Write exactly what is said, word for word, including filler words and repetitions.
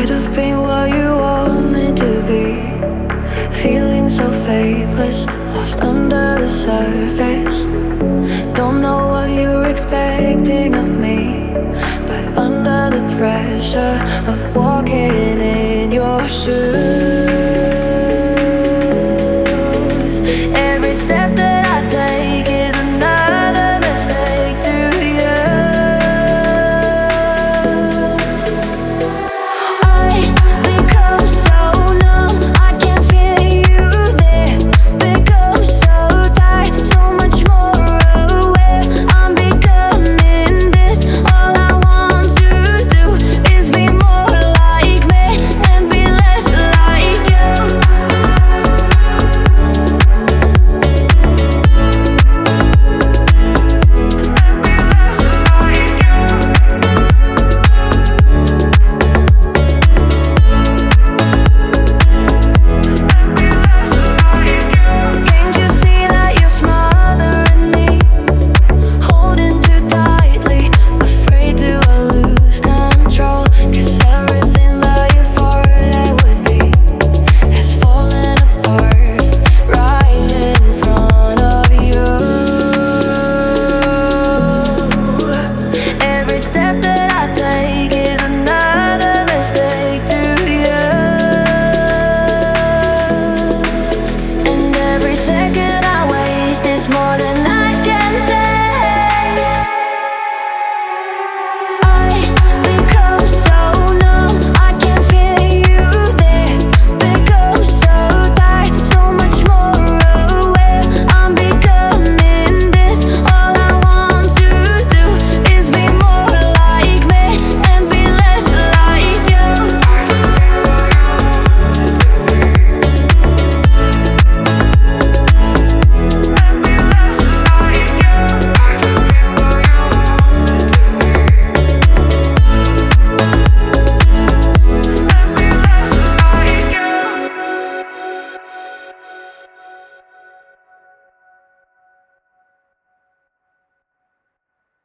have been what you want me to be. Feeling so faithless, lost under the surface. Don't know what you're expecting of me, but under the pressure of walking in your shoes,